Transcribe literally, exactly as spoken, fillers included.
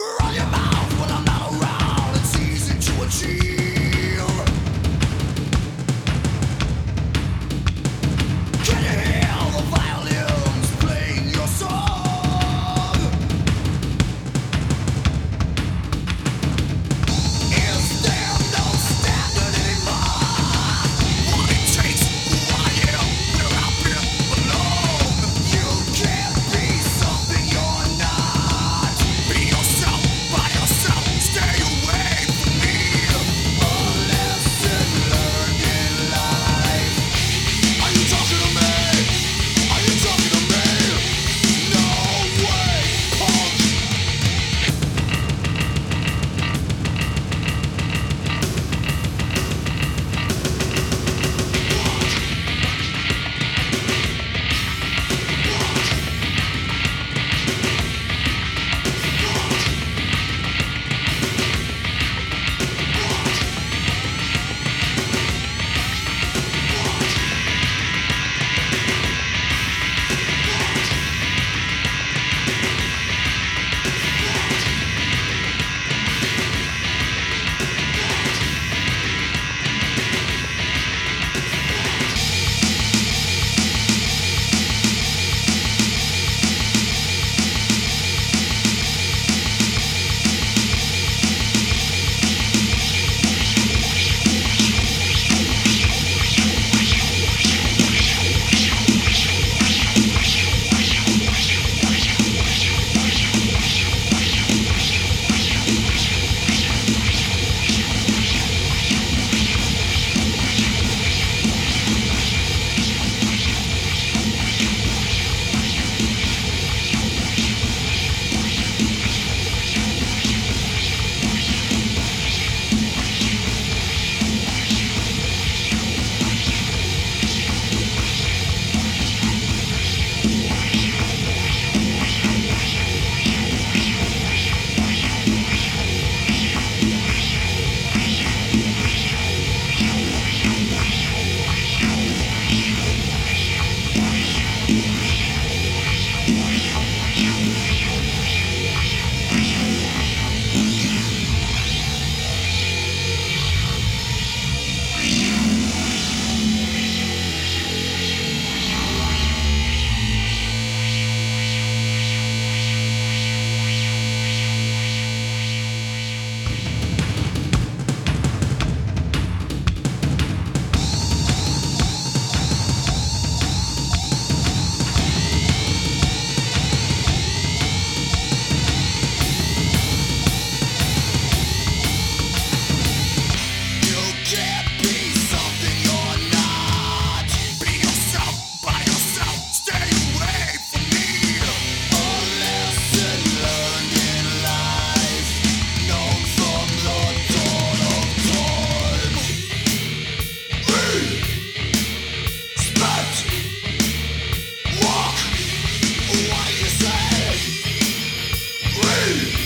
Run your mouth when I'm not around. It's easy to achieve. Can you hear the violins playing your song? Is there no standard anymore? What it takes, who I am, where I belong. You can't be something you're not. Be yourself, by yourself, stay away from me. A lesson learned in life. Are you talking to me? Are you talking to me? No way, punk. You can't be something you're not. Be yourself, by yourself, stay away from me. A lesson learned in life, known from the dawn of time. Respect, walk, what you say.